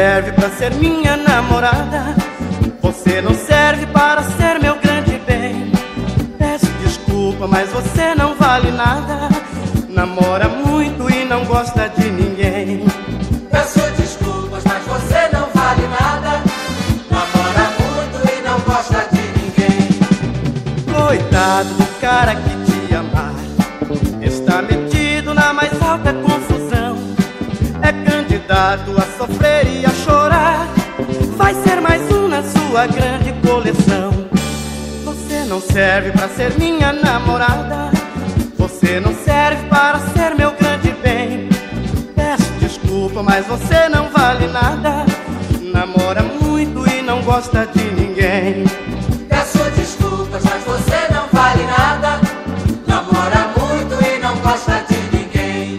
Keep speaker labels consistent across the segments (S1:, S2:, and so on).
S1: serve pra ser minha namorada. Você não serve para ser meu grande bem. Peço desculpa, mas você não vale nada. Namora muito e não gosta de ninguém.
S2: Peço desculpas, mas você não vale nada. Namora muito e não gosta de ninguém.
S1: Coitado do cara que te amar, está metido na mais alta confusão. É candidato a sofrer e a chorar. Vai ser mais um na sua grande coleção. Você não serve pra ser minha namorada. Você não serve para ser meu grande bem. Peço desculpa, mas você não vale nada. Namora muito e não gosta de ninguém.
S2: Peço desculpas, mas você não vale nada. Namora muito e não gosta de ninguém.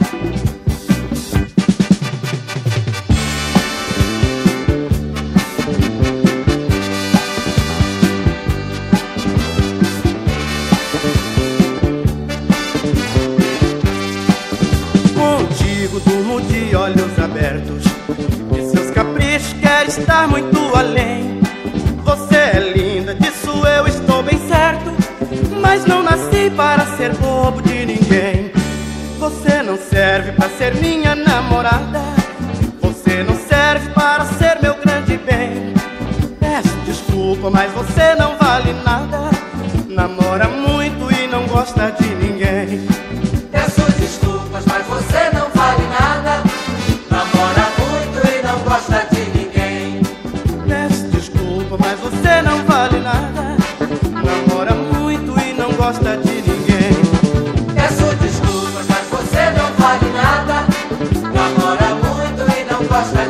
S1: Contigo durmo de olhos abertos. De seus caprichos quero estar muito além. Você é linda, disso eu estou bem certo. Mas não nasci para ser bobo de ninguém. Você não serve para ser minha namorada. Você não serve para ser meu grande bem. Peço desculpa, mas você não vale nada. Namora muito e não gosta de ninguém.
S2: Peço desculpas, mas você não vale nada. Namora muito e não gosta de ninguém.
S1: Peço desculpa, mas você não vale nada. Namora muito e não gosta de ninguém.
S2: Peço desculpas, mas você não vale nada. Namora muito e não gosta